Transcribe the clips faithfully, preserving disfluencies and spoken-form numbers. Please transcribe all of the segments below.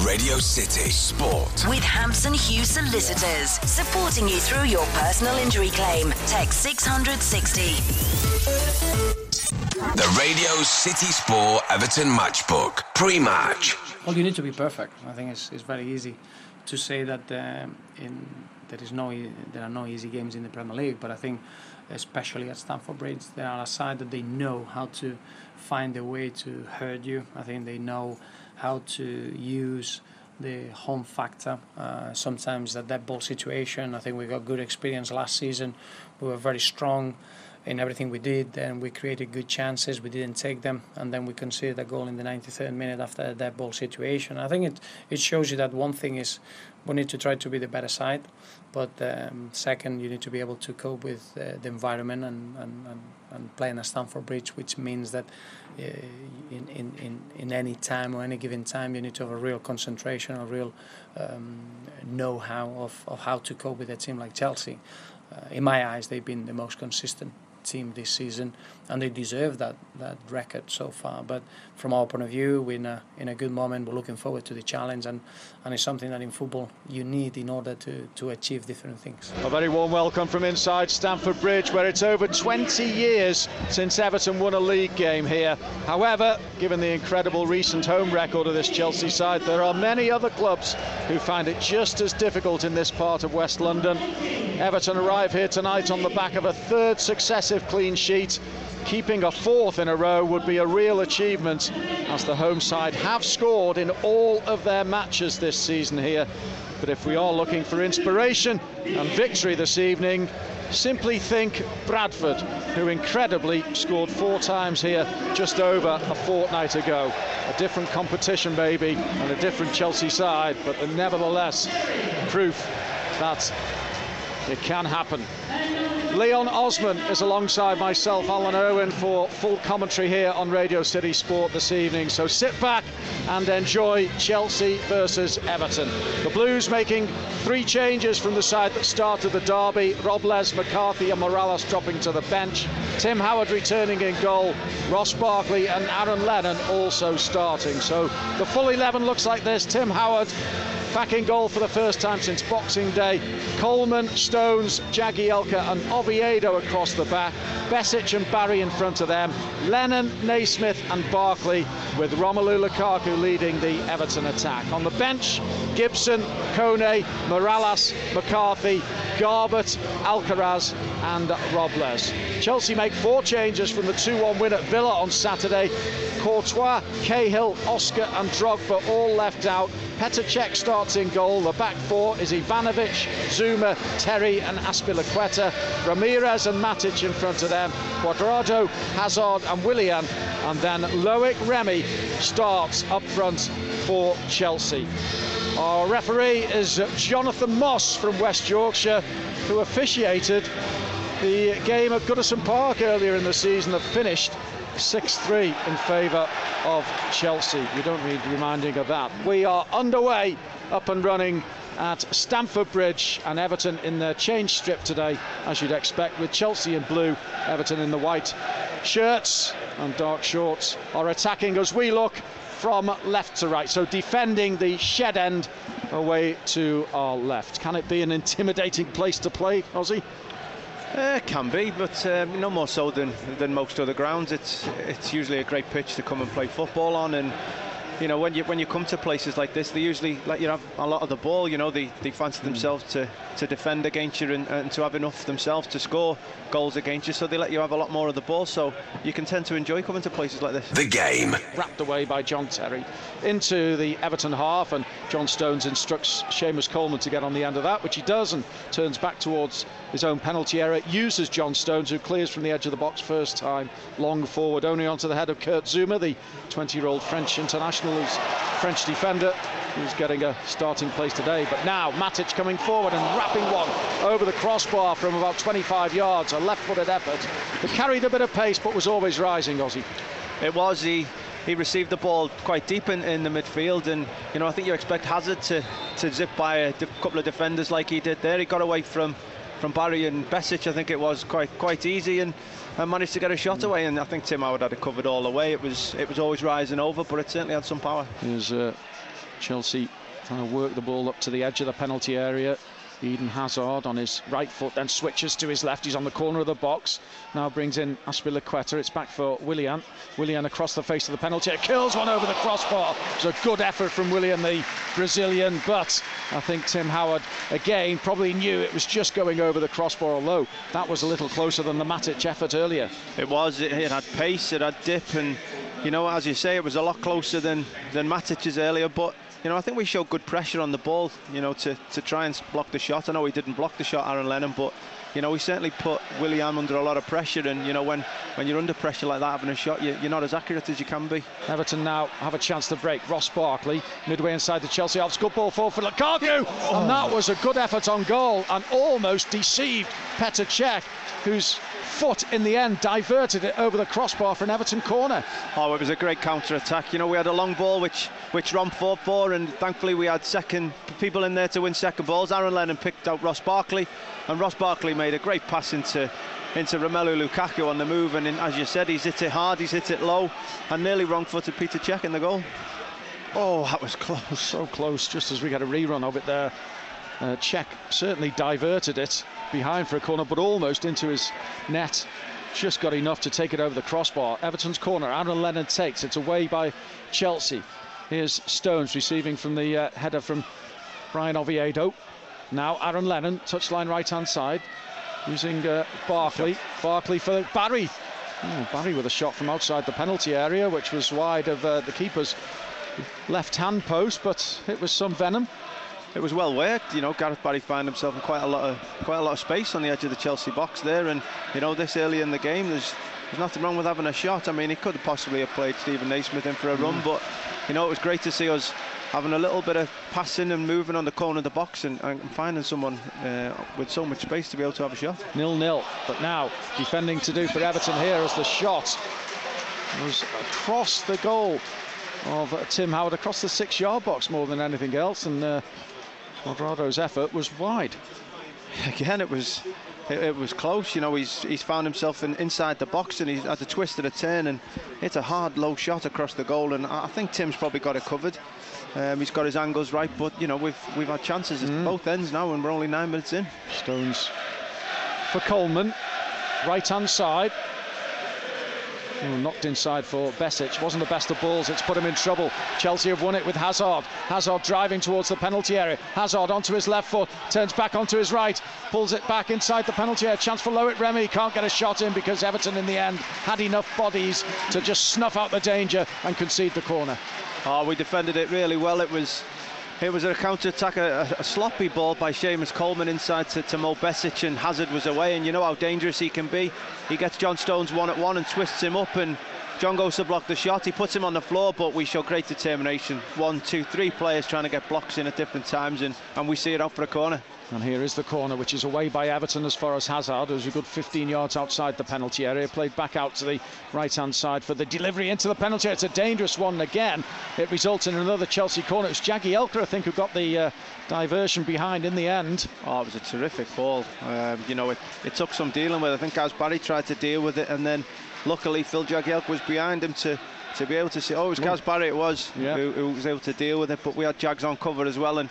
Radio City Sport. With Hampson Hughes Solicitors, supporting you through your personal injury claim. Text six hundred sixty. The Radio City Sport Everton Matchbook. Pre-match. Well, you need to be perfect. I think it's, it's very easy to say that um, in, there is no there are no easy games in the Premier League, but I think especially at Stamford Bridge, they are a side that they know how to find a way to hurt you. I think they know how to use the home factor. Uh, sometimes that dead ball situation, I think we got good experience last season. We were very strong in everything we did, and we created good chances. We didn't take them, and then we conceded a goal in the ninety-third minute after a dead ball situation. I think it, it shows you that one thing is we need to try to be the better side, but um, second, you need to be able to cope with uh, the environment and, and, and, and playing at Stamford Bridge, which means that uh, in, in, in, in any time or any given time, you need to have a real concentration, a real um, know-how of, of how to cope with a team like Chelsea. Uh, in my eyes, they've been the most consistent team this season, and they deserve that that record so far. But from our point of view, we're in a, in a good moment. We're looking forward to the challenge, and, and it's something that in football you need in order to, to achieve different things. A very warm welcome from inside Stamford Bridge, where it's over twenty years since Everton won a league game here. However, given the incredible recent home record of this Chelsea side, there are many other clubs who find it just as difficult in this part of West London. Everton arrive here tonight on the back of a third successive clean sheet. Keeping a fourth in a row would be a real achievement, as the home side have scored in all of their matches this season here. But if we are looking for inspiration and victory this evening, simply think Bradford, who incredibly scored four times here just over a fortnight ago. A different competition maybe, and a different Chelsea side, but nevertheless proof that it can happen. Leon Osman is alongside myself, Alan Irwin, for full commentary here on Radio City Sport this evening. So sit back and enjoy Chelsea versus Everton. The Blues making three changes from the side that started the derby. Robles, McCarthy and Morales dropping to the bench. Tim Howard returning in goal. Ross Barkley and Aaron Lennon also starting. So the full eleven looks like this. Tim Howard back in goal for the first time since Boxing Day. Coleman, Stones, Jagielka and Oviedo across the back. Besic and Barry in front of them. Lennon, Naismith and Barkley, with Romelu Lukaku leading the Everton attack. On the bench, Gibson, Kone, Morales, McCarthy, Garbett, Alcaraz and Robles. Chelsea make four changes from the two one win at Villa on Saturday. Courtois, Cahill, Oscar and Drogba all left out. Petr Cech starts in goal. The back four is Ivanovic, Zuma, Terry and Azpilicueta. Ramirez and Matic in front of them. Cuadrado, Hazard and Willian. And then Loic Remy starts up front for Chelsea. Our referee is Jonathan Moss from West Yorkshire, who officiated the game at Goodison Park earlier in the season that finished six three in favour of Chelsea. You don't need reminding of that. We are underway, up and running at Stamford Bridge, and Everton in their change strip today, as you'd expect, with Chelsea in blue, Everton in the white shirts and dark shorts, are attacking as we look from left to right. So defending the shed end away to our left. Can it be an intimidating place to play, Ozzy? Uh, it can be, but um, no more so than than most other grounds. It's it's usually a great pitch to come and play football on, and you know, when you when you come to places like this, they usually let you have a lot of the ball. You know, they, they fancy themselves to, to defend against you and, and to have enough themselves to score goals against you, so they let you have a lot more of the ball, so you can tend to enjoy coming to places like this. The game. Wrapped away by John Terry into the Everton half, and John Stones instructs Seamus Coleman to get on the end of that, which he does, and turns back towards his own penalty area. Uses John Stones, who clears from the edge of the box first time, long forward, only onto the head of Kurt Zouma, the twenty-year-old French international, who's French defender, who's getting a starting place today. But now Matic coming forward and wrapping one over the crossbar from about twenty-five yards, a left-footed effort that carried a bit of pace but was always rising, Ozzy. It was. He he received the ball quite deep in, in the midfield, and you know, I think you expect Hazard to, to zip by a couple of defenders like he did there. He got away from from Barry and Besic, I think it was, quite quite easy, and, and managed to get a shot away, and I think Tim Howard had it covered all the way. It was it was always rising over, but it certainly had some power. Here's uh, Chelsea Trying to work the ball up to the edge of the penalty area. Eden Hazard on his right foot, then switches to his left. He's on the corner of the box. Now brings in Azpilicueta. It's back for Willian. Willian across the face of the penalty. It kills one over the crossbar. It was a good effort from Willian, the Brazilian, but I think Tim Howard, again, probably knew it was just going over the crossbar, although that was a little closer than the Matic effort earlier. It was. It, it had pace, it had dip, and, you know, as you say, it was a lot closer than, than Matic's earlier, but you know, I think we showed good pressure on the ball, you know, to, to try and block the shot. I know he didn't block the shot, Aaron Lennon, but, you know, we certainly put Willian under a lot of pressure. And, you know, when, when you're under pressure like that, having a shot, you, you're not as accurate as you can be. Everton now have a chance to break. Ross Barkley, midway inside the Chelsea half. Good ball forward for Lukaku. Oh. And that was a good effort on goal and almost deceived Petr Cech, whose foot in the end diverted it over the crossbar for an Everton corner. Oh, it was a great counter-attack. You know, we had a long ball which which Rom fought for, and thankfully we had second people in there to win second balls. Aaron Lennon picked out Ross Barkley, and Ross Barkley made a great pass into into Romelu Lukaku on the move, and in, as you said, he's hit it hard, he's hit it low, and nearly wrong-footed Petr Cech in the goal. Oh, that was close, so close, just as we got a rerun of it there. Uh, Cech certainly diverted it behind for a corner, but almost into his net. Just got enough to take it over the crossbar. Everton's corner, Aaron Lennon takes, it's away by Chelsea. Here's Stones receiving from the uh, header from Brian Oviedo. Now Aaron Lennon, touchline right-hand side, using uh, Barkley. Barkley for Barry. Oh, Barry with a shot from outside the penalty area, which was wide of uh, the keeper's left-hand post, but it was some venom. It was well worked, you know. Gareth Barry found himself in quite a lot of quite a lot of space on the edge of the Chelsea box there, and you know, this early in the game, there's there's nothing wrong with having a shot. I mean, he could have possibly have played Stephen Naismith in for a mm. run, but you know, it was great to see us having a little bit of passing and moving on the corner of the box, and, and finding someone uh, with so much space to be able to have a shot. nil nil, but now defending to do for Everton here as the shot was across the goal of uh, Tim Howard, across the six-yard box more than anything else, and uh, Cuadrado's effort was wide. Again, it was it, it was close. You know, he's he's found himself in, inside the box, and he's had a twist and a turn, and it's a hard low shot across the goal. And I think Tim's probably got it covered. Um, he's got his angles right, but you know, we've we've had chances mm. at both ends now, and we're only nine minutes in. Stones for Coleman, right hand side. Oh, knocked inside for Besic. Wasn't the best of balls, it's put him in trouble. Chelsea have won it with Hazard. Hazard driving towards the penalty area. Hazard onto his left foot, turns back onto his right, pulls it back inside the penalty area. Chance for Loic Remy, can't get a shot in because Everton in the end had enough bodies to just snuff out the danger and concede the corner. Oh, we defended it really well. It was It was a counter-attack, a, a sloppy ball by Seamus Coleman inside to, to Mo Besic, and Hazard was away, and you know how dangerous he can be. He gets John Stones one at one and twists him up, and John goes to block the shot. He puts him on the floor, but we show great determination. One, two, three players trying to get blocks in at different times, and, and we see it out for a corner. And here is the corner, which is away by Everton as far as Hazard, who's a good fifteen yards outside the penalty area. Played back out to the right-hand side for the delivery into the penalty area. It's a dangerous one again. It results in another Chelsea corner. It was Jagielka, I think, who got the uh, diversion behind in the end. Oh, it was a terrific ball. Um, you know, it, it took some dealing with. I think Gareth Barry tried to deal with it, and then luckily Phil Jagielka was behind him to to be able to see. Oh, it was Gareth Barry, it was, yeah. who, who was able to deal with it, but we had Jags on cover as well, and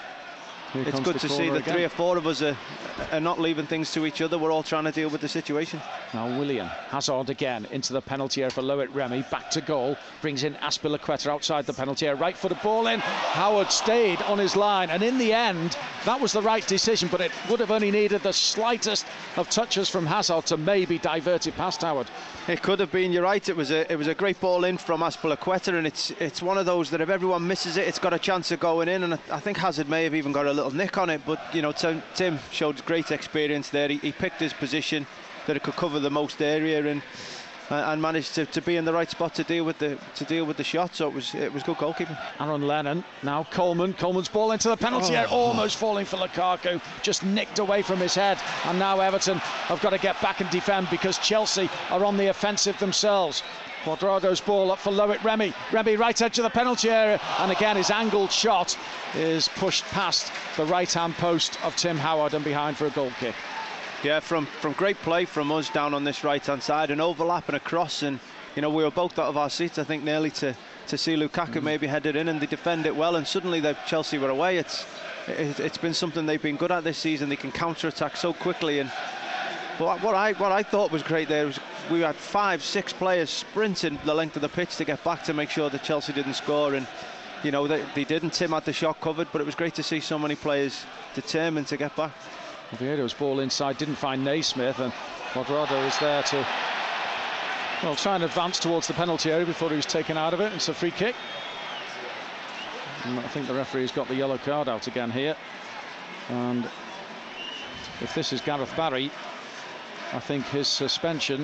Here it's good to see that again. three or four of us are, are not leaving things to each other. We're all trying to deal with the situation. Now Willian, Hazard again into the penalty area for Loic Remy, back to goal, brings in Azpilicueta outside the penalty area, right footed ball in. Howard stayed on his line, and in the end that was the right decision, but it would have only needed the slightest of touches from Hazard to maybe divert it past Howard. It could have been, you're right. It was a it was a great ball in from Azpilicueta, and it's it's one of those that if everyone misses it, it's got a chance of going in, and I, I think Hazard may have even got a little nick on it, but you know, Tim, Tim showed great experience there. He, he picked his position that it could cover the most area, and uh, and managed to, to be in the right spot to deal with the to deal with the shot. So it was it was good goalkeeping. Aaron Lennon, now Coleman. Coleman's ball into the penalty area, oh. almost falling for Lukaku, just nicked away from his head. And now Everton have got to get back and defend because Chelsea are on the offensive themselves. Cuadrado's ball up for Loic Remy. Remy right edge of the penalty area, and again his angled shot is pushed past the right-hand post of Tim Howard and behind for a goal kick. Yeah, from from great play from us down on this right-hand side, an overlap and a cross, and you know, we were both out of our seats, I think, nearly to to see Lukaku mm. maybe head it in, and they defend it well, and suddenly the Chelsea were away. It's it, it's been something they've been good at this season. They can counter-attack so quickly. And but what I what I thought was great there was we had five, six players sprinting the length of the pitch to get back to make sure that Chelsea didn't score, and you know they, they didn't. Tim had the shot covered, but it was great to see so many players determined to get back. Oviedo's ball inside didn't find Naismith, and Cuadrado was there to well try and advance towards the penalty area before he was taken out of it. It's a free kick, and I think the referee's got the yellow card out again here, and if this is Gareth Barry, I think his suspension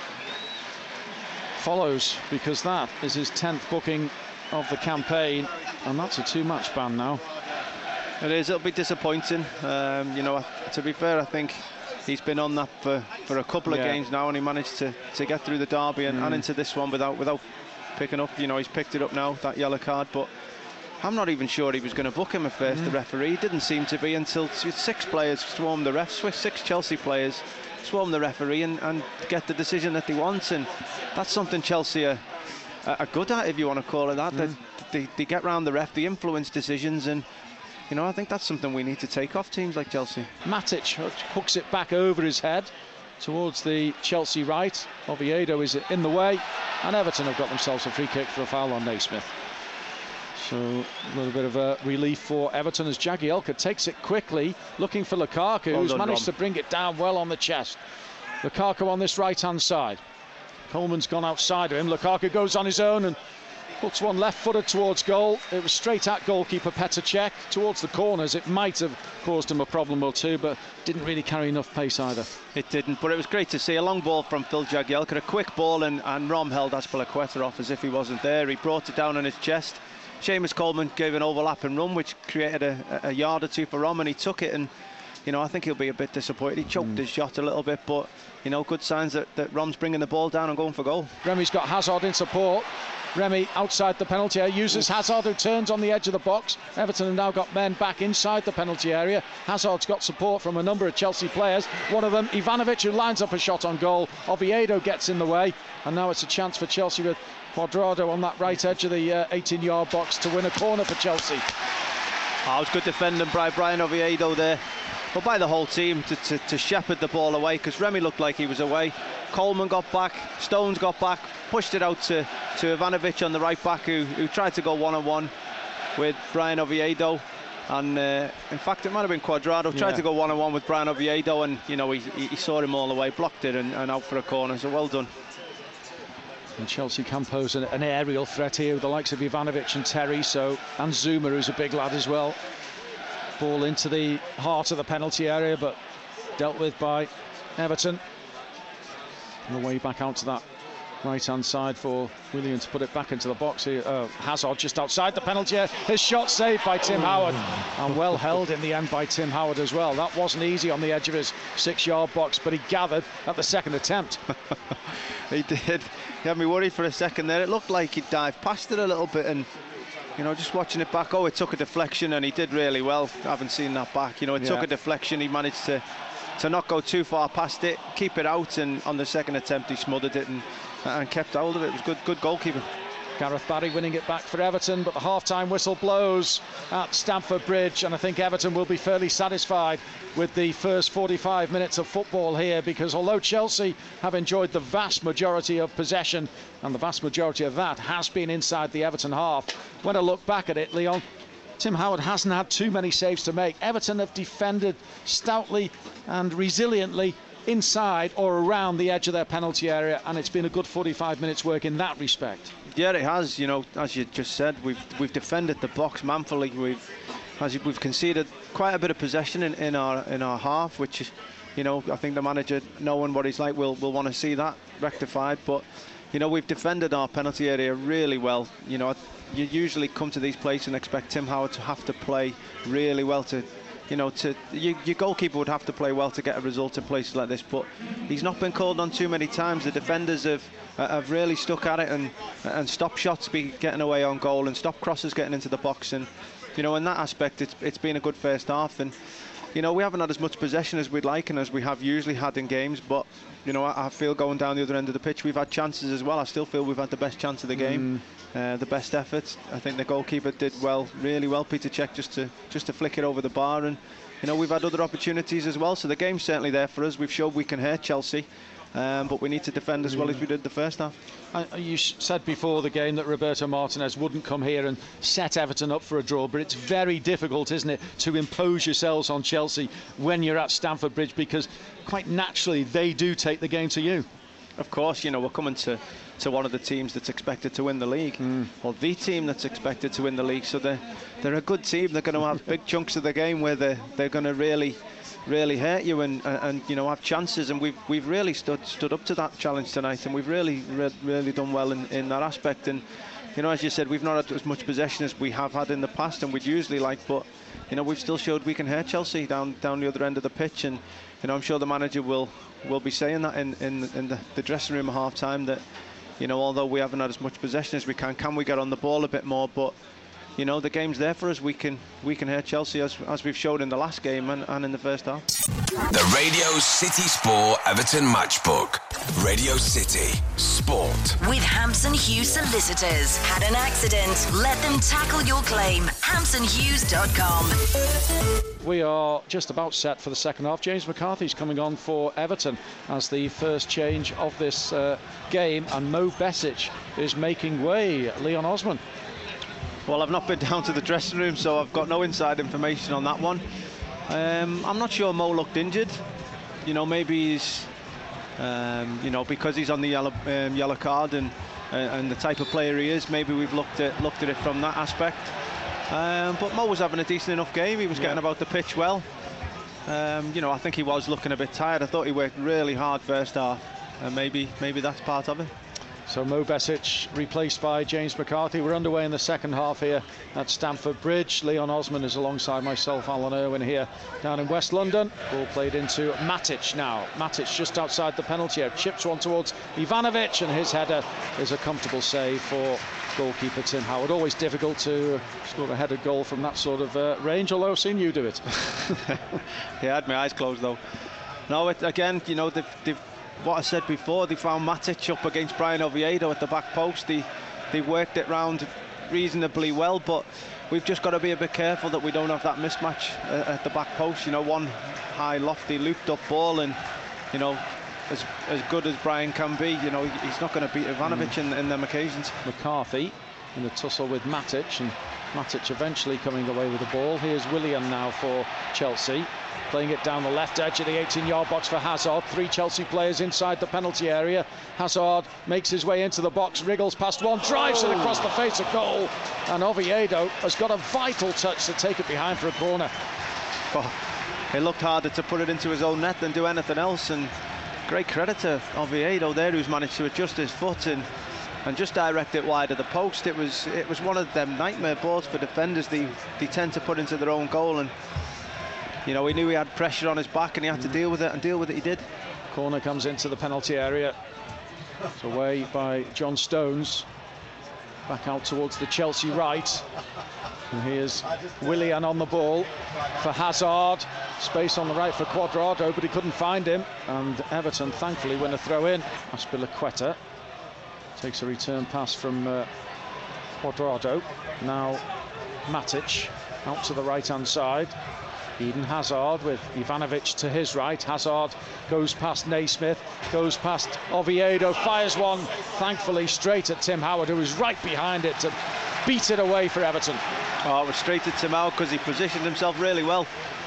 follows, because that is his tenth booking of the campaign, and that's a two-match ban now. It is. It'll be disappointing. Um, you know, to be fair, I think he's been on that for, for a couple of yeah. games now, and he managed to, to get through the derby and, mm. and into this one without without picking up. You know, he's picked it up now, that yellow card, but I'm not even sure he was going to book him at first, mm. the referee. Didn't seem to be until six players swarmed the ref, six Chelsea players swarm the referee and, and get the decision that they want, and that's something Chelsea are, are good at, if you want to call it that. Mm. They, they, they get round the ref, they influence decisions, and you know, I think that's something we need to take off teams like Chelsea. Matic hooks it back over his head towards the Chelsea right. Oviedo is in the way, and Everton have got themselves a free kick for a foul on Naismith. So a little bit of a relief for Everton as Jagielka takes it quickly, looking for Lukaku, well who's done, managed Rob. to bring it down well on the chest. Lukaku on this right-hand side. Coleman's gone outside of him. Lukaku goes on his own and puts one left-footed towards goal. It was straight at goalkeeper Petr Cech towards the corners. It might have caused him a problem or two, but didn't really carry enough pace either. It didn't, but it was great to see a long ball from Phil Jagielka, a quick ball, and, and Rom held Azpilicueta off as if he wasn't there. He brought it down on his chest. Seamus Coleman gave an overlap and run, which created a, a yard or two for Rom, and he took it, and you know, I think he'll be a bit disappointed. He choked mm. his shot a little bit, but you know, good signs that, that Rom's bringing the ball down and going for goal. Remy's got Hazard in support. Remy outside the penalty area uses Hazard, who turns on the edge of the box. Everton have now got men back inside the penalty area. Hazard's got support from a number of Chelsea players. One of them, Ivanovic, who lines up a shot on goal. Oviedo gets in the way, and now it's a chance for Chelsea with Cuadrado on that right edge of the eighteen yard uh, box to win a corner for Chelsea. Oh, it was good defending by Brian Oviedo there, but by the whole team to, to, to shepherd the ball away, because Remy looked like he was away. Coleman got back, Stones got back, pushed it out to, to Ivanovic on the right back, who, who tried to go one-on-one with Brian Oviedo, and uh, in fact it might have been Cuadrado, tried yeah. to go one-on-one with Brian Oviedo, and you know, he, he saw him all the way, blocked it and, and out for a corner, so well done. And Chelsea can pose an, an aerial threat here with the likes of Ivanovic and Terry, so, and Zuma, who's a big lad as well. Ball into the heart of the penalty area, but dealt with by Everton. On the way back out to that right-hand side for Willian to put it back into the box here. Uh, Hazard just outside the penalty area. His shot saved by Tim Howard, and well held in the end by Tim Howard as well. That wasn't easy on the edge of his six-yard box, but he gathered at the second attempt. He did. He had me worried for a second there. It looked like he dived past it a little bit, and you know, just watching it back, oh, it took a deflection, and he did really well. I haven't seen that back. You know, it yeah. took a deflection. He managed to to not go too far past it, keep it out, and on the second attempt he smothered it and, and kept hold of it. It was good, good goalkeeping. Gareth Barry winning it back for Everton, but the half-time whistle blows at Stamford Bridge, and I think Everton will be fairly satisfied with the first forty-five minutes of football here, because although Chelsea have enjoyed the vast majority of possession, and the vast majority of that has been inside the Everton half, when I look back at it, Leon, Tim Howard hasn't had too many saves to make. Everton have defended stoutly and resiliently inside or around the edge of their penalty area, and it's been a good forty-five minutes work in that respect. Yeah, it has. You know, as you just said, we've we've defended the box manfully. We've as we've conceded quite a bit of possession in, in our in our half, which is, you know, I think the manager, knowing what he's like, will will want to see that rectified. But you know, we've defended our penalty area really well. You know, you usually come to these places and expect Tim Howard to have to play really well to, you know, to you, your goalkeeper would have to play well to get a result in places like this, but he's not been called on too many times. The defenders have uh, have really stuck at it and and stopped shots be getting away on goal and stopped crosses getting into the box, and you know, in that aspect it's it's been a good first half. And you know, we haven't had as much possession as we'd like and as we have usually had in games, but you know, I, I feel going down the other end of the pitch, we've had chances as well. I still feel we've had the best chance of the game, mm. uh, the best effort. I think the goalkeeper did well, really well, Peter Cech, just to just to flick it over the bar. And you know, we've had other opportunities as well. So the game's certainly there for us. We've showed we can hurt Chelsea, um, but we need to defend as well as we did the first half. Uh, you said before the game that Roberto Martinez wouldn't come here and set Everton up for a draw, but it's very difficult, isn't it, to impose yourselves on Chelsea when you're at Stamford Bridge, because quite naturally they do take the game to you. Of course, you know, we're coming to, to one of the teams that's expected to win the league, mm. or the team that's expected to win the league, so they're, they're a good team. They're going to have big chunks of the game where they're, they're going to really really hurt you and, and and you know, have chances, and we've we've really stood stood up to that challenge tonight, and we've really re really done well in, in that aspect. And you know, as you said, we've not had as much possession as we have had in the past and we'd usually like, but you know, we've still showed we can hurt Chelsea down down the other end of the pitch. And you know, I'm sure the manager will will be saying that in in, in the, the dressing room at half time, that you know, although we haven't had as much possession as we can, can we get on the ball a bit more? But you know, the game's there for us. We can we can hurt Chelsea as, as we've showed in the last game and, and in the first half. The Radio City Sport Everton Matchbook. Radio City Sport. With Hampson Hughes Solicitors. Had an accident? Let them tackle your claim. hampson hughes dot com. We are just about set for the second half. James McCarthy's coming on for Everton as the first change of this uh, game, and Mo Besic is making way. Leon Osman. Well, I've not been down to the dressing room, so I've got no inside information on that one. Um, I'm not sure Mo looked injured. You know, maybe he's, um, you know, because he's on the yellow um, yellow card and uh, and the type of player he is. Maybe we've looked at looked at it from that aspect. Um, but Mo was having a decent enough game. He was yeah. getting about the pitch well. Um, you know, I think he was looking a bit tired. I thought he worked really hard first half, and maybe maybe that's part of it. So Mo Besic replaced by James McCarthy. We're underway in the second half here at Stamford Bridge. Leon Osman is alongside myself, Alan Irwin, here down in West London. Ball played into Matic now. Matic just outside the penalty area. Chips one towards Ivanovic, and his header is a comfortable save for goalkeeper Tim Howard. Always difficult to score a headed goal from that sort of uh, range, although I've seen you do it. Yeah, I had my eyes closed though. No, it, again, you know, they've, they've what I said before, they found Matic up against Brian Oviedo at the back post. They, they worked it round reasonably well, but we've just got to be a bit careful that we don't have that mismatch uh, at the back post. You know, one high, lofty, looped up ball, and, you know, as, as good as Brian can be, you know, he's not going to beat Ivanovic mm. in, in them occasions. McCarthy in the tussle with Matic, and Matic eventually coming away with the ball. Here's Willian now for Chelsea. Playing it down the left edge of the eighteen yard box for Hazard. Three Chelsea players inside the penalty area. Hazard makes his way into the box, wriggles past one, drives oh. it across the face of goal, and Oviedo has got a vital touch to take it behind for a corner. Oh, it looked harder to put it into his own net than do anything else, and great credit to Oviedo there, who's managed to adjust his foot and and just direct it wide of the post. It was it was one of them nightmare balls for defenders. They, they tend to put into their own goal, and you know, he knew he had pressure on his back and he had to deal with it, and deal with it he did. Corner comes into the penalty area. It's away by John Stones. Back out towards the Chelsea right. And here's Willian on the ball for Hazard. Space on the right for Cuadrado, but he couldn't find him. And Everton, thankfully, win a throw in. Azpilicueta takes a return pass from uh, Cuadrado. Now Matic out to the right-hand side. Eden Hazard with Ivanovic to his right. Hazard goes past Naismith, goes past Oviedo, fires one, thankfully straight at Tim Howard, who was right behind it to beat it away for Everton. Oh, it was straight at Tim Howard because he positioned himself really well.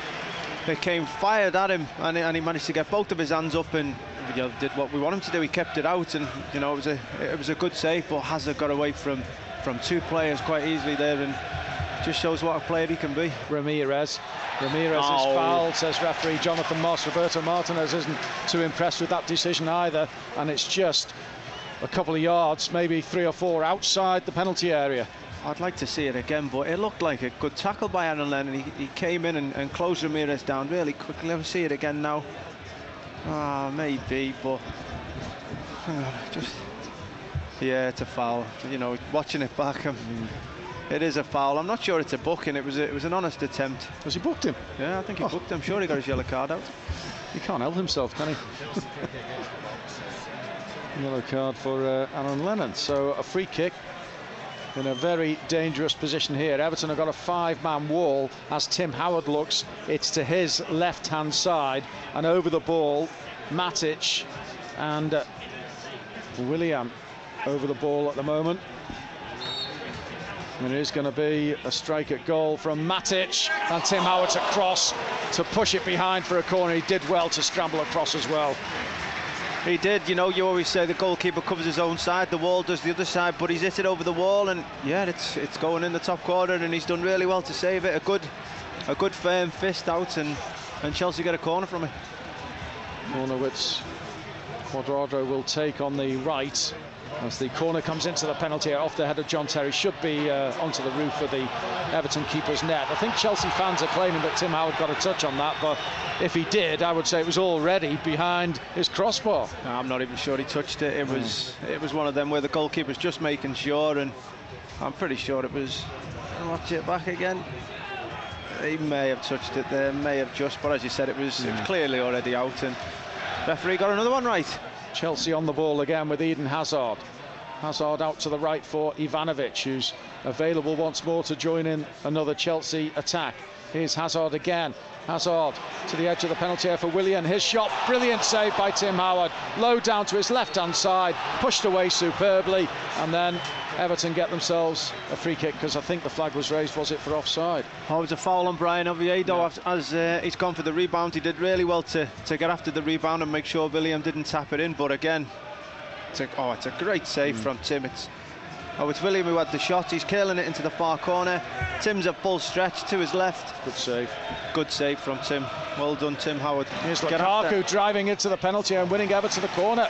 It came fired at him, and he, and he managed to get both of his hands up and, you know, did what we want him to do. He kept it out, and you know, it was a it was a good save, but Hazard got away from from two players quite easily there, and just shows what a player he can be. Ramirez. Ramirez oh. is fouled, says referee Jonathan Moss. Roberto Martinez isn't too impressed with that decision either, and it's just a couple of yards, maybe three or four outside the penalty area. I'd like to see it again, but it looked like a good tackle by Aaron Lennon. He, he came in and, and closed Ramirez down really quickly. Let me see it again now. Ah, oh, maybe, but hang on, just yeah, it's a foul. You know, watching it back, I'm, It is a foul. I'm not sure it's a booking. It was a, it was an honest attempt. Has he booked him? Yeah, I think he Oh. booked him. I'm sure he got his yellow card out. He can't help himself, can he? Yellow card for uh, Aaron Lennon. So a free kick in a very dangerous position here. Everton have got a five-man wall as Tim Howard looks. It's to his left-hand side, and over the ball, Matic and uh, Willian over the ball at the moment. And it is going to be a strike at goal from Matic, and Tim Howard to cross to push it behind for a corner. He did well to scramble across as well. He did. You know, you always say the goalkeeper covers his own side, the wall does the other side, but he's hit it over the wall, and yeah, it's it's going in the top corner, and he's done really well to save it. A good, a good firm fist out, and and Chelsea get a corner from it. Corner which Cuadrado will take on the right as the corner comes into the penalty area off the head of John Terry. Should be uh, onto the roof of the Everton keeper's net. I think Chelsea fans are claiming that Tim Howard got a touch on that, but if he did, I would say it was already behind his crossbar. No, I'm not even sure he touched it. It was it was one of them where the goalkeeper's just making sure, and I'm pretty sure it was. I'll watch it back again. He may have touched it there, may have just, but as you said, it was, mm. it was clearly already out, and referee got another one right. Chelsea on the ball again with Eden Hazard. Hazard out to the right for Ivanovic, who's available once more to join in another Chelsea attack. Here's Hazard again. Hazard to the edge of the penalty area for Willian. His shot, brilliant save by Tim Howard. Low down to his left-hand side, pushed away superbly, and then Everton get themselves a free kick, because I think the flag was raised, was it, for offside? Oh, it was a foul on Brian Oviedo. Yeah. As uh, he's gone for the rebound. He did really well to, to get after the rebound and make sure William didn't tap it in, but again, it's a, oh, it's a great save mm. from Tim. It's, oh, it's William who had the shot. He's curling it into the far corner. Tim's at full stretch to his left. Good save. Good save from Tim. Well done, Tim Howard. Here's Lukaku driving into the penalty and winning Everton the corner.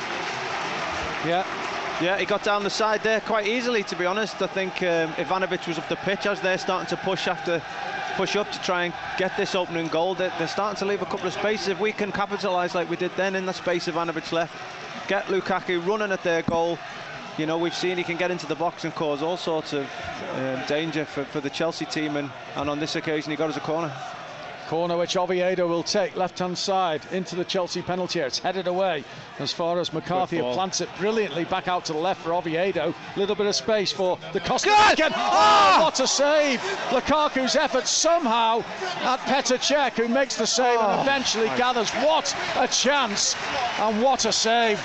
Yeah. Yeah, he got down the side there quite easily, to be honest. I think um, Ivanovic was up the pitch as they're starting to push after push up to try and get this opening goal. They're, they're starting to leave a couple of spaces. If we can capitalise like we did then in the space Ivanovic left, get Lukaku running at their goal. You know, we've seen he can get into the box and cause all sorts of um, danger for, for the Chelsea team, and, and on this occasion he got us a corner. Corner which Oviedo will take left-hand side into the Chelsea penalty area. It's headed away as far as McCarthy plants it brilliantly back out to the left for Oviedo. Little bit of space for the Costa Rican. Oh, what a save! Lukaku's effort somehow at Petr Cech, who makes the save oh, and eventually my. gathers. What a chance and what a save!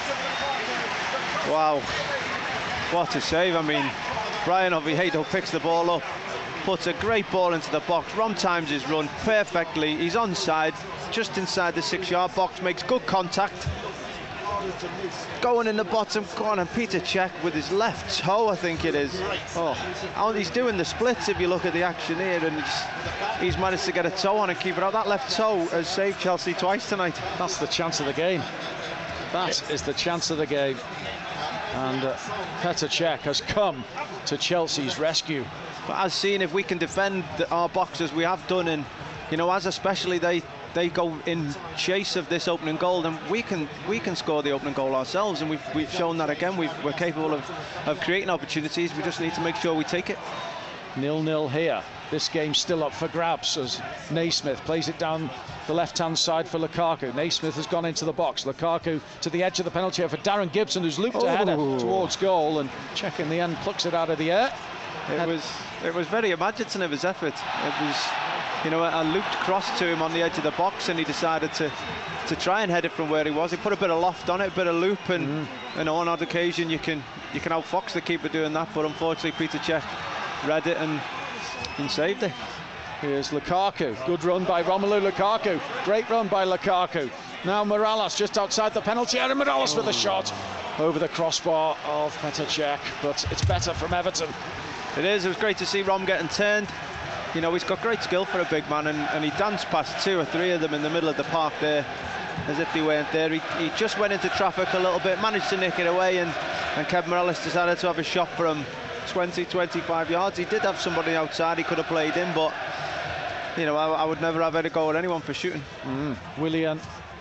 Wow, what a save. I mean, Brian Oviedo picks the ball up, puts a great ball into the box. Rom times his run perfectly. He's onside, just inside the six-yard box, makes good contact. Going in the bottom corner, Petr Cech with his left toe, I think it is. Oh, he's doing the splits if you look at the action here, and he's, he's managed to get a toe on and keep it out. That left toe has saved Chelsea twice tonight. That's the chance of the game. That is the chance of the game. And uh, Petr Cech has come to Chelsea's rescue. But as seen, if we can defend the, our box as we have done, and you know, as especially they they go in chase of this opening goal, then we can we can score the opening goal ourselves, and we've we've shown that again. We've, we're capable of of creating opportunities. We just need to make sure we take it. nil nil here. This game's still up for grabs as Naismith plays it down the left-hand side for Lukaku. Naismith has gone into the box. Lukaku to the edge of the penalty area for Darren Gibson, who's looped oh. a header towards goal, and Cech in the end plucks it out of the air. It and was it was very imaginative, his effort. It was, you know, a looped cross to him on the edge of the box, and he decided to to try and head it from where he was. He put a bit of loft on it, a bit of loop, and mm. you know, on odd occasion you can you can outfox the keeper doing that, but unfortunately Petr Cech read it and, and saved it. Here's Lukaku. Good run by Romelu Lukaku. Great run by Lukaku. Now Morales just outside the penalty area. Morales oh. with a shot over the crossbar of Petr Cech, but it's better from Everton. It is. It was great to see Rom getting turned. You know, he's got great skill for a big man, and, and he danced past two or three of them in the middle of the park there, as if they weren't there. He, he just went into traffic a little bit, managed to nick it away, and, and Kevin Morales decided to have a shot from twenty, twenty-five yards. He did have somebody outside he could have played in, but, you know, I, I would never have had a go at anyone for shooting. Mm. Willian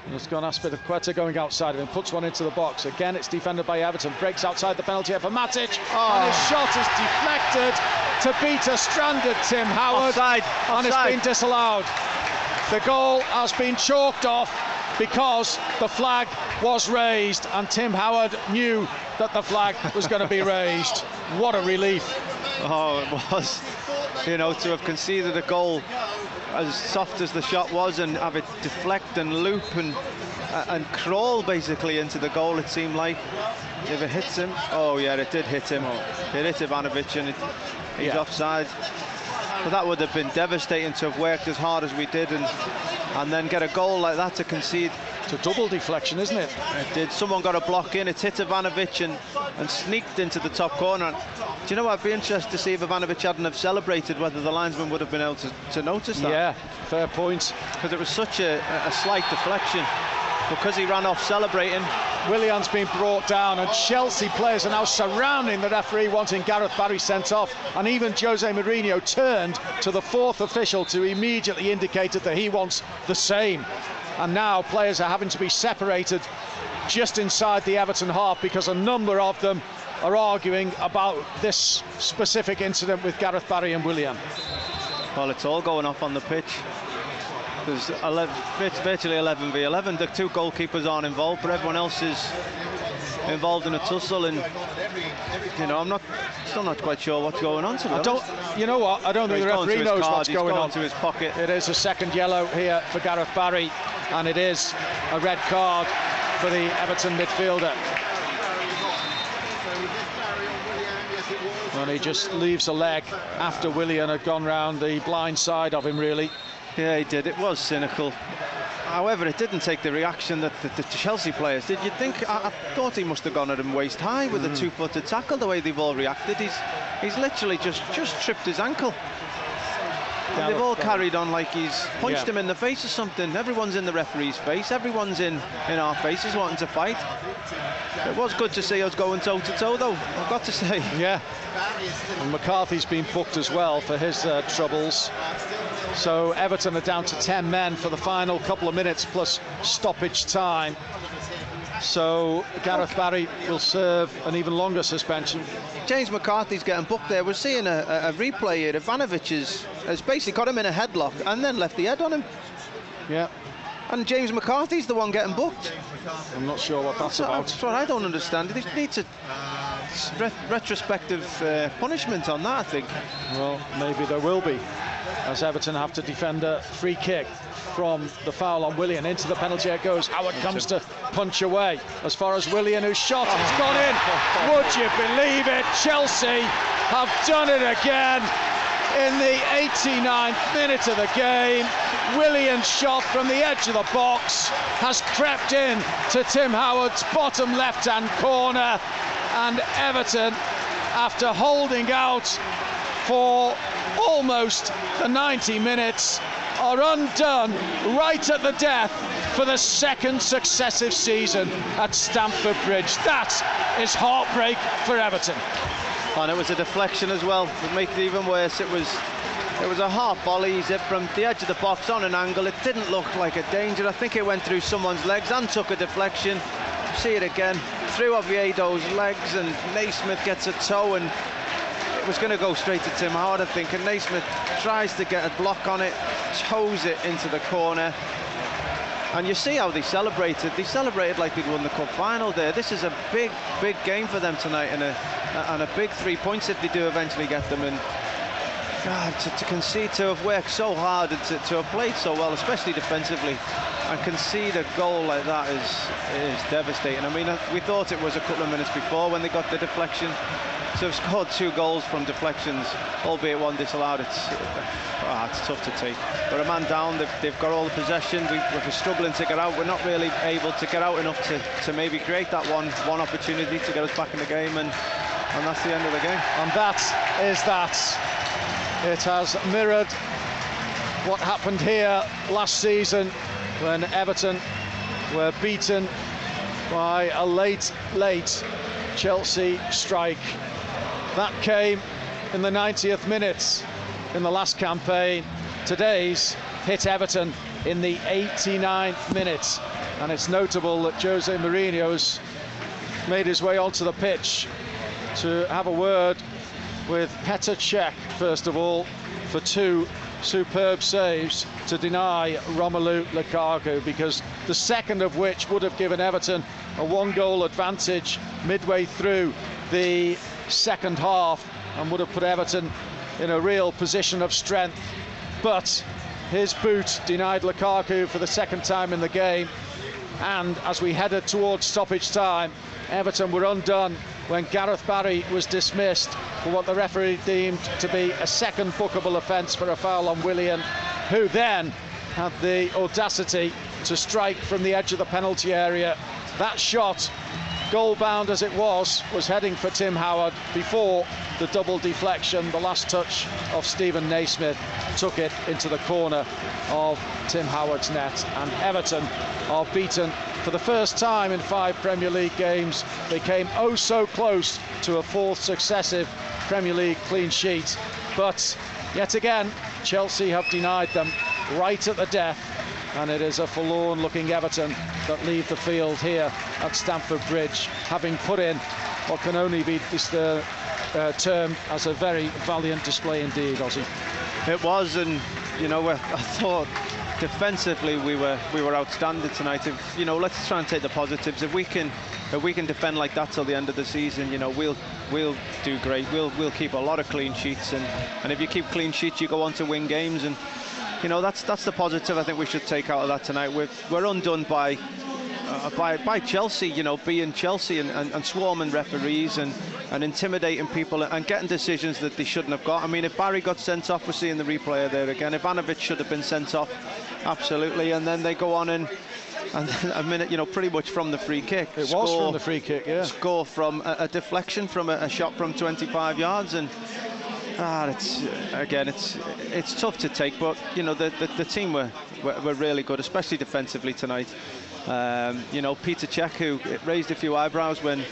And it's gone Azpilicueta going outside of him, puts one into the box. Again, it's defended by Everton, breaks outside the penalty area for Matic, oh. and his shot is deflected to beat a stranded Tim Howard, offside. and Offside. it's been disallowed. The goal has been chalked off because the flag was raised, and Tim Howard knew that the flag was going to be raised. What a relief. Oh, it was. You know, to have conceded a goal as soft as the shot was and have it deflect and loop and uh, and crawl basically into the goal, it seemed like. If it hits him, oh yeah, it did hit him. It hit Ivanovic and it, he's yeah. offside. But that would have been devastating to have worked as hard as we did and and then get a goal like that to concede. It's a double deflection, isn't it? It did. Someone got a block in, it hit Ivanovic and, and sneaked into the top corner. Do you know what? I'd be interested to see if Ivanovic hadn't have celebrated, whether the linesman would have been able to, to notice that. Yeah, fair point. Because it was such a, a slight deflection. Because he ran off celebrating. Willian's been brought down, and Chelsea players are now surrounding the referee, wanting Gareth Barry sent off. And even Jose Mourinho turned to the fourth official to immediately indicate that he wants the same. And now players are having to be separated just inside the Everton half because a number of them are arguing about this specific incident with Gareth Barry and Willian. Well, it's all going off on the pitch. There's eleven, it's virtually eleven v eleven. The two goalkeepers aren't involved, but everyone else is involved in a tussle. And you know, I'm not, still not quite sure what's going on. To be I don't, you know what? I don't think the referee knows what's going on. To his pocket. It is a second yellow here for Gareth Barry, and it is a red card for the Everton midfielder. And he just leaves a leg after Willian had gone round the blind side of him, really. Yeah, he did. It was cynical. However, it didn't take the reaction that the, the Chelsea players did. You'd think, I, I thought he must have gone at him waist high with mm. a two-footed tackle, the way they've all reacted. He's he's literally just, just tripped his ankle. And they've all carried on like he's punched yeah. him in the face or something. Everyone's in the referee's face. Everyone's in, in our faces wanting to fight. It was good to see us going toe-to-toe, though, I've got to say. Yeah. And McCarthy's been booked as well for his uh, troubles. So Everton are down to ten men for the final couple of minutes plus stoppage time. So Gareth Barry will serve an even longer suspension. James McCarthy's getting booked there. We're seeing a, a, a replay here. Ivanovic has, has basically got him in a headlock and then left the head on him. Yeah. And James McCarthy's the one getting booked. I'm not sure what that's so, about. That's what I don't understand. They need to ret retrospective uh, punishment on that, I think. Well, maybe there will be, as Everton have to defend a free kick from the foul on Willian. Into the penalty it goes. Howard comes to punch away. As far as Willian, who's shot, oh. it's gone in. Would you believe it? Chelsea have done it again. In the eighty-ninth minute of the game, Willian's shot from the edge of the box has crept in to Tim Howard's bottom left-hand corner, and Everton, after holding out for almost the ninety minutes, are undone right at the death for the second successive season at Stamford Bridge. That is heartbreak for Everton. And it was a deflection as well, to make it even worse. It was it was a half volley from the edge of the box on an angle. It didn't look like a danger. I think it went through someone's legs and took a deflection. See it again, through Oviedo's legs, and Naismith gets a toe, and it was going to go straight to Tim Howard, I think, and Naismith tries to get a block on it, toes it into the corner. And you see how they celebrated. They celebrated like they'd won the cup final there. This is a big, big game for them tonight, and a and a big three points if they do eventually get them. And God, to, to concede, to have worked so hard and to, to have played so well, especially defensively, and concede a goal like that is is devastating. I mean, we thought it was a couple of minutes before when they got the deflection. To have scored two goals from deflections, albeit one disallowed, it's, oh, it's tough to take. But a man down, they've, they've got all the possession. We, we're struggling to get out. We're not really able to get out enough to, to maybe create that one one opportunity to get us back in the game, and, and that's the end of the game. And that is that. It has mirrored what happened here last season when Everton were beaten by a late, late Chelsea strike. That came in the ninetieth minute in the last campaign. Today's hit Everton in the eighty-ninth minute. And it's notable that Jose Mourinho's made his way onto the pitch to have a word with Petr Cech, first of all, for two superb saves to deny Romelu Lukaku, because the second of which would have given Everton a one-goal advantage midway through the second half and would have put Everton in a real position of strength. But his boot denied Lukaku for the second time in the game, and as we headed towards stoppage time, Everton were undone when Gareth Barry was dismissed for what the referee deemed to be a second bookable offence for a foul on Willian, who then had the audacity to strike from the edge of the penalty area. That shot, goal-bound as it was, was heading for Tim Howard before the double deflection. The last touch of Stephen Naismith took it into the corner of Tim Howard's net, and Everton are beaten for the first time in five Premier League games. They came oh so close to a fourth successive Premier League clean sheet, but yet again Chelsea have denied them right at the death, and it is a forlorn looking Everton that leave the field here at Stamford Bridge, having put in what can only be this, uh, uh, termed as a very valiant display indeed, Ozzy. It was, and you know, I thought defensively we were we were outstanding tonight. If, you know, let's try and take the positives. If we can if we can defend like that till the end of the season, you know, we'll we'll do great. We'll we'll keep a lot of clean sheets, and and if you keep clean sheets, you go on to win games. And you know, that's that's the positive I think we should take out of that tonight. We're we're undone by uh, by by Chelsea, you know, being Chelsea and, and, and swarming referees and and intimidating people and getting decisions that they shouldn't have got. I mean, if Barry got sent off, we're seeing the replay there again. Ivanovic should have been sent off, absolutely. And then they go on and, and a minute, you know, pretty much from the free kick. It score, was from the free kick, yeah. Score from a, a deflection from a, a shot from twenty-five yards, and ah, it's again, it's it's tough to take. But you know, the the, the team were, were were really good, especially defensively tonight. Um, you know, Petr Cech, who raised a few eyebrows when.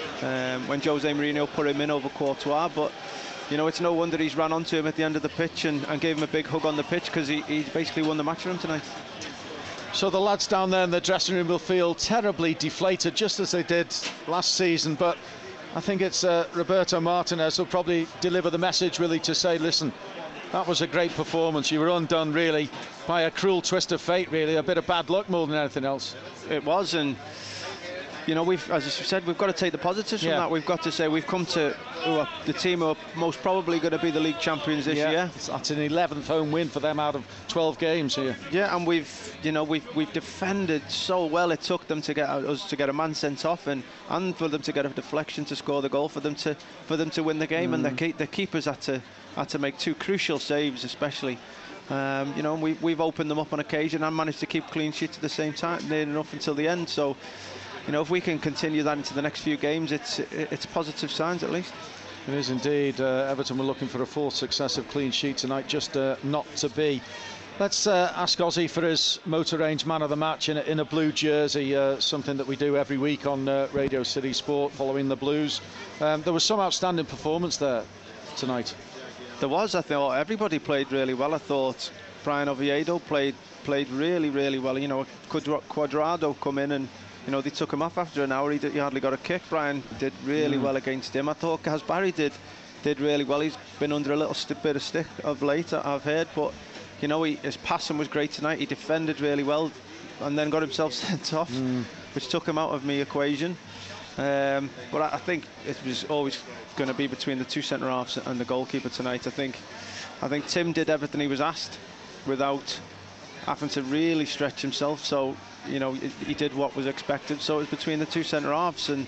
Um, when Jose Mourinho put him in over Courtois, but you know, it's no wonder he's ran onto him at the end of the pitch and, and gave him a big hug on the pitch, because he, he basically won the match for him tonight. So the lads down there in the dressing room will feel terribly deflated, just as they did last season, but I think it's uh, Roberto Martinez will probably deliver the message, really, to say, listen, that was a great performance. You were undone, really, by a cruel twist of fate, really, a bit of bad luck more than anything else. It was, and you know, we've, as I said, we've got to take the positives yeah. from that. We've got to say we've come to who are the team who are most probably going to be the league champions this yeah. year. That's an eleventh home win for them out of twelve games here. Yeah, and we've, you know, we've we've defended so well. It took them to get us to get a man sent off, and and for them to get a deflection to score the goal, for them to for them to win the game, mm. and the keep, the keepers had to had to make two crucial saves, especially. Um, you know, and we, we've opened them up on occasion and managed to keep clean sheets at the same time, near enough until the end. So, you know, if we can continue that into the next few games, it's it's positive signs at least. It is indeed. Uh, Everton were looking for a fourth successive clean sheet tonight, just uh, not to be. Let's uh, ask Ozzy for his Motor Range Man of the Match in a, in a blue jersey, uh, something that we do every week on uh, Radio City Sport, following the Blues. Um, there was some outstanding performance there tonight. There was. I thought everybody played really well. I thought Brian Oviedo played played really, really well. You know, Cuadrado come in and, you know, they took him off after an hour. He, did, he hardly got a kick. Brian did really mm. well against him. I thought Gaz Barry did did really well. He's been under a little st bit of stick of late, I've heard, but you know, he, his passing was great tonight. He defended really well, and then got himself sent off, mm. which took him out of the equation. Um, but I, I think it was always going to be between the two centre halves and the goalkeeper tonight. I think, I think Tim did everything he was asked, without having to really stretch himself. So, you know, he, he did what was expected. So it was between the two centre halves, and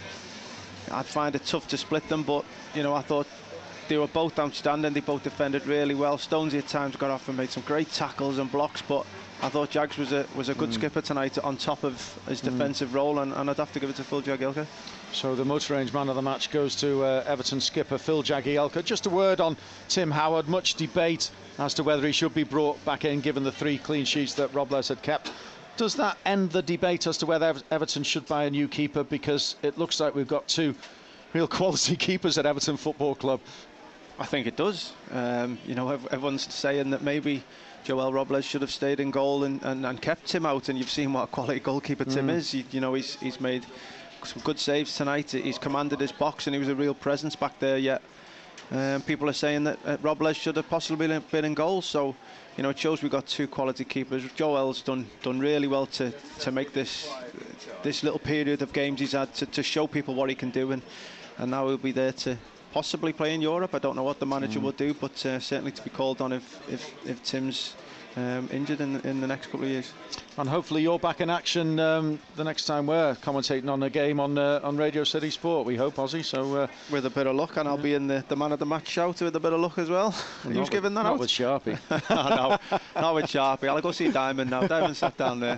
I'd find it tough to split them. But you know, I thought they were both outstanding. They both defended really well. Stonesy at times got off and made some great tackles and blocks, but I thought Jags was a was a good mm. skipper tonight on top of his defensive mm. role, and, and I'd have to give it to Phil Jagielka. So the Motor Range Man of the Match goes to uh, Everton skipper Phil Jagielka. Just a word on Tim Howard. Much debate as to whether he should be brought back in, given the three clean sheets that Robles had kept. Does that end the debate as to whether Everton should buy a new keeper? Because it looks like we've got two real quality keepers at Everton Football Club. I think it does. Um, you know, everyone's saying that maybe Joel Robles should have stayed in goal and, and, and kept Tim out, and you've seen what a quality goalkeeper Tim Mm. is. He, you know, he's he's made some good saves tonight. He's commanded his box, and he was a real presence back there. Yet um, people are saying that uh, Robles should have possibly been, been in goal. So, you know, it shows we've got two quality keepers. Joel's done done really well to to make this this little period of games he's had to, to show people what he can do, and and now he'll be there to possibly play in Europe. I don't know what the manager mm. will do, but uh, certainly to be called on if if, if Tim's um, injured in in the next couple of years. And hopefully you're back in action um, the next time we're commentating on a game on uh, on Radio City Sport. We hope, Ozzy. So uh, with a bit of luck, and I'll be in the, the man of the match shout with a bit of luck as well. well Who's giving that not out? Not with Sharpie. no, not with Sharpie. I'll go see Diamond now. Diamond sat down there.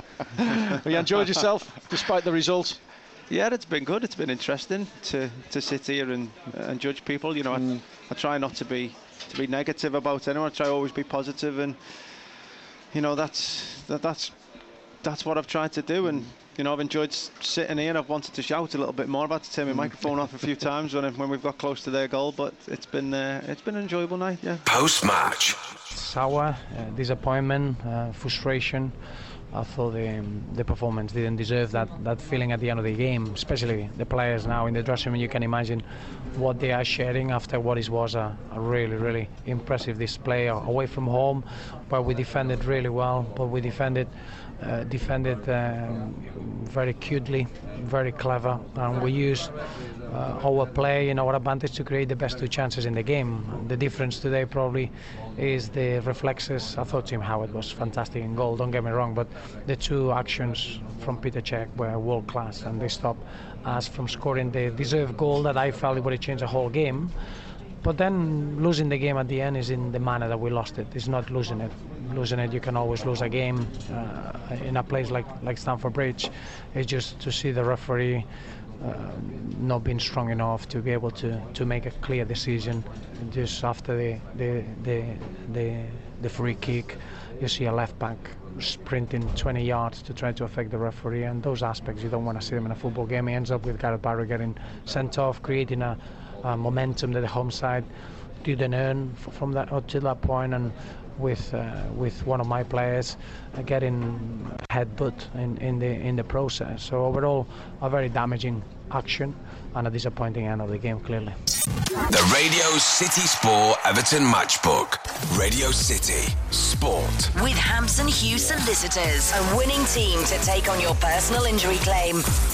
Have you enjoyed yourself despite the result? Yeah, it's been good. It's been interesting to to sit here and uh, and judge people. You know, mm. I, I try not to be to be negative about anyone. I try always be positive, and you know that's that, that's that's what I've tried to do. And you know, I've enjoyed sitting here. I've wanted to shout a little bit more. I've had to turn my microphone off a few times when when we've got close to their goal. But it's been uh, it's been an enjoyable night. Yeah. Post match. Sour, uh, disappointment, uh, frustration. I thought the, um, the performance didn't deserve that, that feeling at the end of the game, especially the players now in the dressing room. You can imagine what they are sharing after what is, was a, a really, really impressive display away from home, where we defended really well, but we defended uh, defended um, very cutely, very clever, and we used uh, our play and our advantage to create the best two chances in the game. The difference today probably is the reflexes. I thought Tim Howard was fantastic in goal, don't get me wrong, but the two actions from Peter Cech were world class, and they stopped us from scoring the deserved goal that I felt would have changed the whole game. But then losing the game at the end is in the manner that we lost it. It's not losing it. Losing it, you can always lose a game uh, in a place like, like Stamford Bridge. It's just to see the referee uh, not being strong enough to be able to, to make a clear decision just after the the, the the the free kick. You see a left back sprinting twenty yards to try to affect the referee, and those aspects you don't want to see them in a football game. It ends up with Gareth Barry getting sent off, creating a, a momentum that the home side didn't earn from that up to that point, and with uh, with one of my players uh, getting headbutt in, in the in the process. So overall, a very damaging action and a disappointing end of the game, clearly. The Radio City Sport Everton Matchbook. Radio City Sport. With Hampson Hughes Solicitors, a winning team to take on your personal injury claim.